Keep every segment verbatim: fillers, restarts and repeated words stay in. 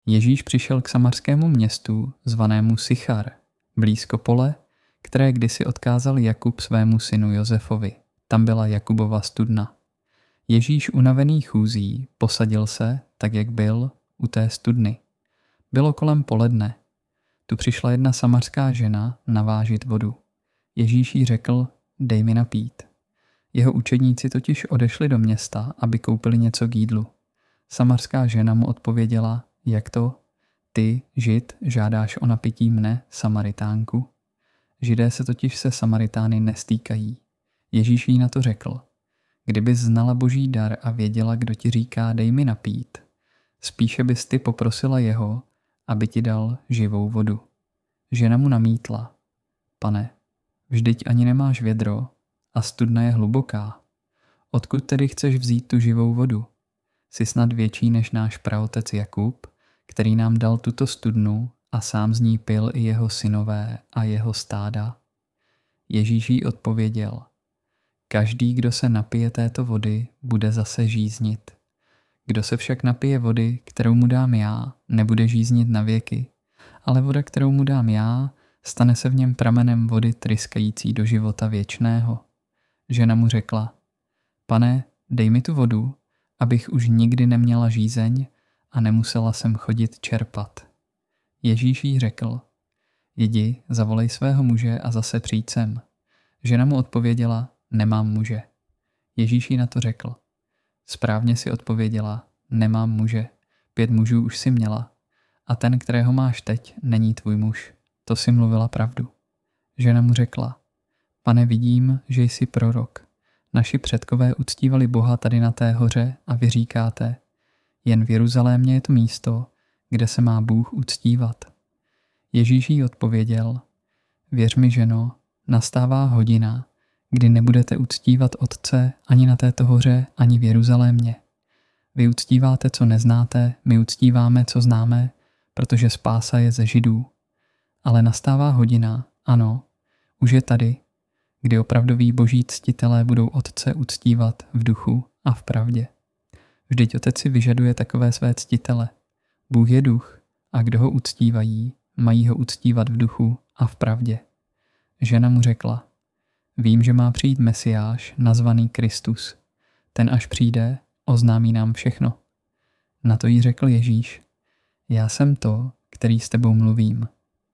Ježíš přišel k samarskému městu zvanému Sychar, blízko pole, které kdysi odkázal Jakub svému synu Josefovi. Tam byla Jakubova studna. Ježíš unavený chůzí posadil se, tak jak byl, u té studny. Bylo kolem poledne. Tu přišla jedna samarská žena navážit vodu. Ježíš jí řekl, dej mi napít. Jeho učedníci totiž odešli do města, aby koupili něco k jídlu. Samarská žena mu odpověděla, jak to? Ty, Žid, žádáš o napití mne, Samaritánku? Židé se totiž se Samaritány nestýkají. Ježíš jí na to řekl, kdybys znala boží dar a věděla, kdo ti říká, dej mi napít, spíše bys ty poprosila jeho, aby ti dal živou vodu. Žena mu namítla, pane, vždyť ani nemáš vědro a studna je hluboká. Odkud tedy chceš vzít tu živou vodu? Jsi snad větší než náš praotec Jakub, který nám dal tuto studnu a sám z ní pil i jeho synové a jeho stáda? Ježíš jí odpověděl, každý, kdo se napije této vody, bude zase žíznit. Kdo se však napije vody, kterou mu dám já, nebude žíznit na věky, ale voda, kterou mu dám já, stane se v něm pramenem vody tryskající do života věčného. Žena mu řekla, pane, dej mi tu vodu, abych už nikdy neměla žízeň a nemusela jsem chodit čerpat. Ježíš jí řekl, jdi, zavolej svého muže a zase přijď sem. Žena mu odpověděla, nemám muže. Ježíš jí na to řekl, správně si odpověděla, nemám muže, pět mužů už si měla a ten, kterého máš teď, není tvůj muž. To si mluvila pravdu. Žena mu řekla, pane, vidím, že jsi prorok. Naši předkové uctívali Boha tady na té hoře a vy říkáte, jen v Jeruzalémě je to místo, kde se má Bůh uctívat. Ježíš jí odpověděl, věř mi, ženo, nastává hodina, kdy nebudete uctívat Otce ani na této hoře, ani v Jeruzalémě. Vy uctíváte, co neznáte, my uctíváme, co známe, protože spása je ze Židů. Ale nastává hodina, ano, už je tady, kdy opravdoví boží ctitelé budou Otce uctívat v duchu a v pravdě. Vždyť Otec si vyžaduje takové své ctitele. Bůh je duch a kdo ho uctívají, mají ho uctívat v duchu a v pravdě. Žena mu řekla, vím, že má přijít Mesiáš, nazvaný Kristus. Ten až přijde, oznámí nám všechno. Na to jí řekl Ježíš, já jsem to, který s tebou mluvím.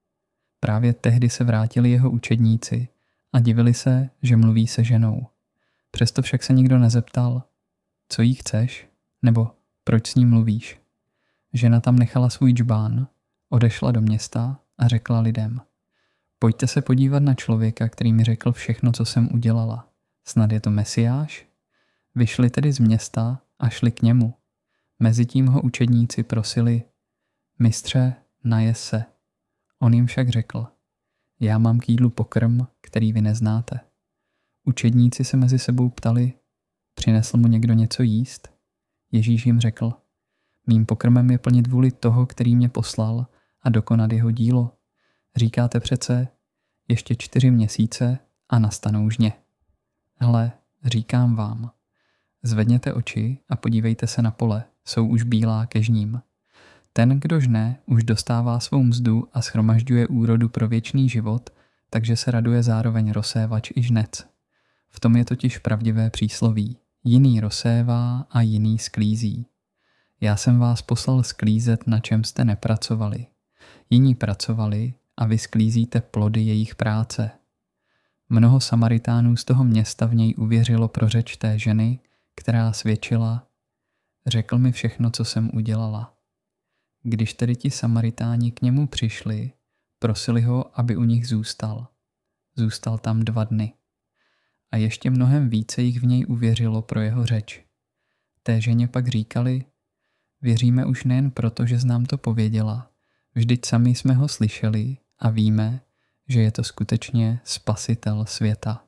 Právě tehdy se vrátili jeho učedníci a divili se, že mluví se ženou. Přesto však se nikdo nezeptal, co jí chceš, nebo proč s ní mluvíš. Žena tam nechala svůj džbán, odešla do města a řekla lidem, pojďte se podívat na člověka, který mi řekl všechno, co jsem udělala. Snad je to Mesiáš? Vyšli tedy z města a šli k němu. Mezitím ho učedníci prosili, mistře, najes se. On jim však řekl, já mám k jídlu pokrm, který vy neznáte. Učedníci se mezi sebou ptali, přinesl mu někdo něco jíst? Ježíš jim řekl, mým pokrmem je plnit vůli toho, který mě poslal a dokonat jeho dílo. Říkáte přece, ještě čtyři měsíce a nastanou žně. Hle, říkám vám, zvedněte oči a podívejte se na pole, jsou už bílá ke žním. Ten, kdo žne, už dostává svou mzdu a shromažďuje úrodu pro věčný život, takže se raduje zároveň rozsévač i žnec. V tom je totiž pravdivé přísloví. Jiný rozsévá a jiný sklízí. Já jsem vás poslal sklízet, na čem jste nepracovali. Jiní pracovali a vy sklízíte plody jejich práce. Mnoho Samaritánů z toho města v něj uvěřilo pro řeč té ženy, která svědčila, řekl mi všechno, co jsem udělala. Když tedy ti Samaritáni k němu přišli, prosili ho, aby u nich zůstal. Zůstal tam dva dny. A ještě mnohem více jich v něj uvěřilo pro jeho řeč. Té ženě pak říkali, věříme už nejen proto, že nám to pověděla, vždyť sami jsme ho slyšeli a víme, že je to skutečně spasitel světa.